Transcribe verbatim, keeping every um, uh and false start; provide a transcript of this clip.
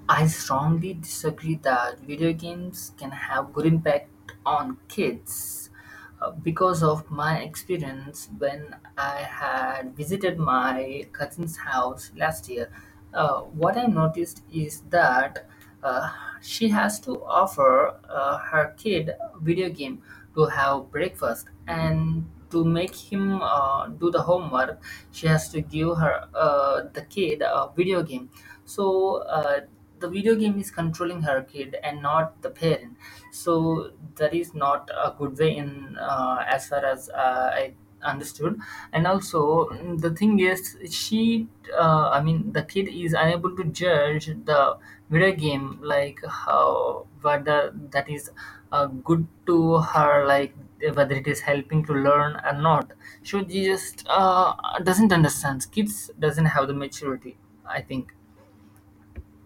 I strongly disagree that video games can have good impact on kids. Uh, because of my experience when I had visited my cousin's house last year. Uh, what I noticed is that uh, she has to offer uh, her kid a video game to have breakfast, and to make him uh, do the homework she has to give her uh, the kid a video game. So uh, the video game is controlling her kid and not the parent. So that is not a good way in uh, as far as uh, I understood. And also, mm, the thing is, she uh, I mean the kid is unable to judge the video game, like how whether that is uh, good to her, like whether it is helping to learn or not. She just uh, doesn't understand. Kids doesn't have the maturity, I think.